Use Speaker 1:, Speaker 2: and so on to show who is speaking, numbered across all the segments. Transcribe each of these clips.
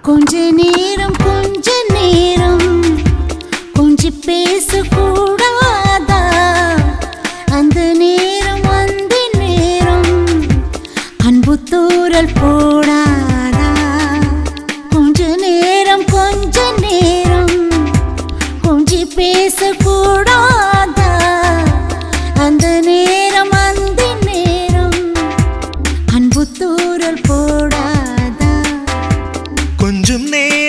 Speaker 1: கொஞ்ச நேரம் கொஞ்சி பேசக்கூடாதா? அந்த நேரம் அன்பு தூறல் போடாதா? கொஞ்ச நேரம் கொஞ்சி பேசக்கூடாதா? அந்த நேரம் அன்பு தூறல் போடாதா?
Speaker 2: கொஞ்சம்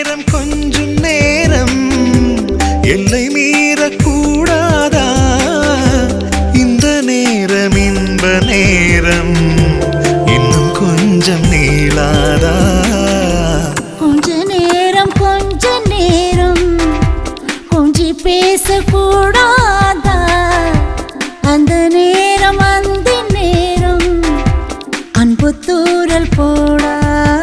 Speaker 2: நேரம் எல்லை மீறக்கூடாதா? இந்த நேரம் இன்ப நேரம் இன்னும் கொஞ்சம் நீளாதா?
Speaker 1: கொஞ்ச நேரம் கொஞ்சி பேசக்கூடாதா? அந்த நேரம் அன்பு தூறல் போடாதா?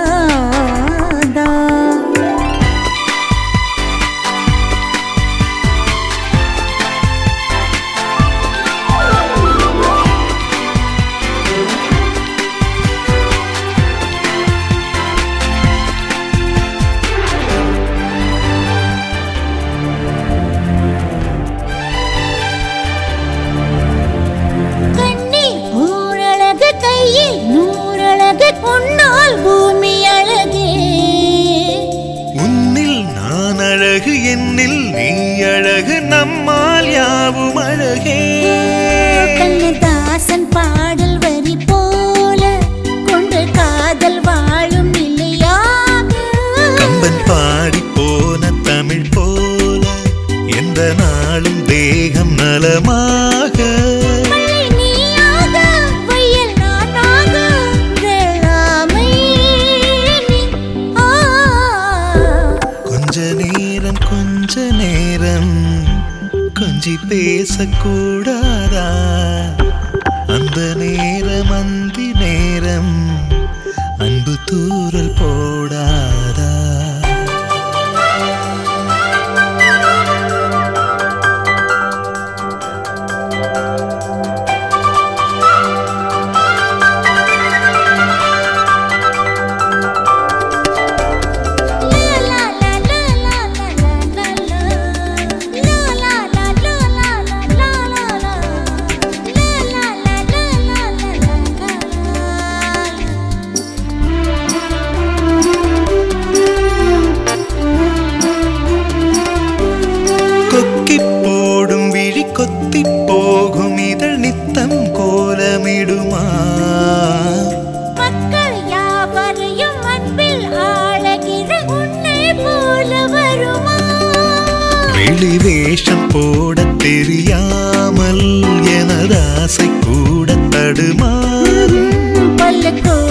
Speaker 1: உன்னால் பூமி அழகே,
Speaker 2: உன்னில் நான் அழகு, என்னில் நீ அழகு, நம்மால் யாவும் அழகே.
Speaker 1: கண்ணதாசன் பாடல் வரி போல கொண்டு காதல் வாழும் நிலையாக,
Speaker 2: கம்பன் பாடி போன தமிழ் போல எந்த நாளும் தேகம் நலமாக. கொஞ்ச நேரம் கொஞ்சி பேசக்கூடாதா? அந்த நேரம் அன்பு தூறல் போடாதா? போடும் விழி கொத்தி போகும் இதழ் நித்தம் கோலமிடுமா?
Speaker 1: மக்கள் யாவரையும் அன்பில் ஆளகிற உன்னை போல வருமா?
Speaker 2: வெளி வேஷம் போட தெரியாமல் எனது ஆசை கூட தடுமாறும்.
Speaker 1: பல்லக்கு